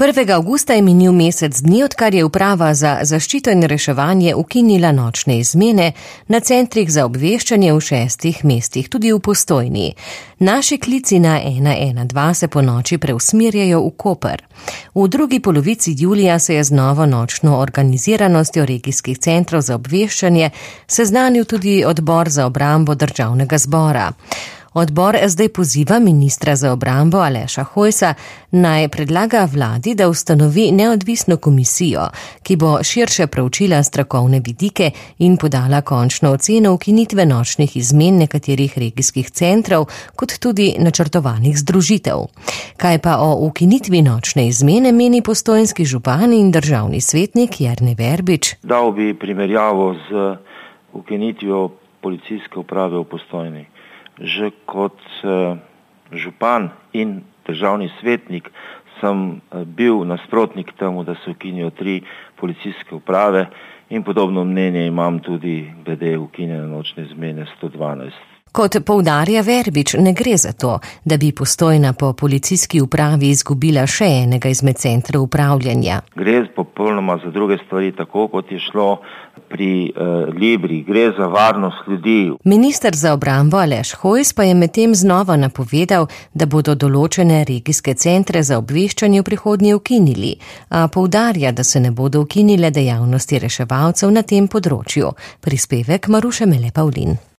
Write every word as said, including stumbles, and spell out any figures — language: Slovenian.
prvega avgusta je minil mesec dni, odkar je uprava za zaščito in reševanje ukinila nočne izmene na centrih za obveščanje v šestih mestih, tudi v Postojni. Naši klici na ena ena dva se po noči preusmerjajo v Koper. V drugi polovici julija se je z novo nočno organiziranostjo regijskih centrov za obveščanje seznanil tudi odbor za obrambo državnega zbora. Odbor zdaj poziva ministra za obrambo Aleša Hojsa naj predlaga vladi, da ustanovi neodvisno komisijo, ki bo širše preučila strokovne vidike in podala končno oceno ukinitve nočnih izmen nekaterih regijskih centrov, kot tudi načrtovanih združitev. Kaj pa o ukinitvi nočne izmene meni postojnski župan in državni svetnik Jernej Verbič? Dal bi primerjavo z ukinitvijo policijske uprave v Postojni. Že kot uh, župan in državni svetnik sem uh, bil nasprotnik temu, da se ukinijo tri policijske uprave in podobno mnenje imam tudi glede ukinjene nočne izmene sto dvanajst. Kot poudarja Verbič, ne gre za to, da bi Postojna po policijski upravi izgubila še enega izmed centrov upravljanja. Gre popolnoma za druge stvari, tako kot je šlo pri uh, Libri, gre za varnost ljudi. Minister za obrambo Aleš Hojs pa je medtem znova napovedal, da bodo določene regijske centre za obveščanje v prihodnje ukinili, a poudarja, da se ne bodo ukinile dejavnosti reševalcev na tem področju. Prispevek Maruše Mele Pavlin.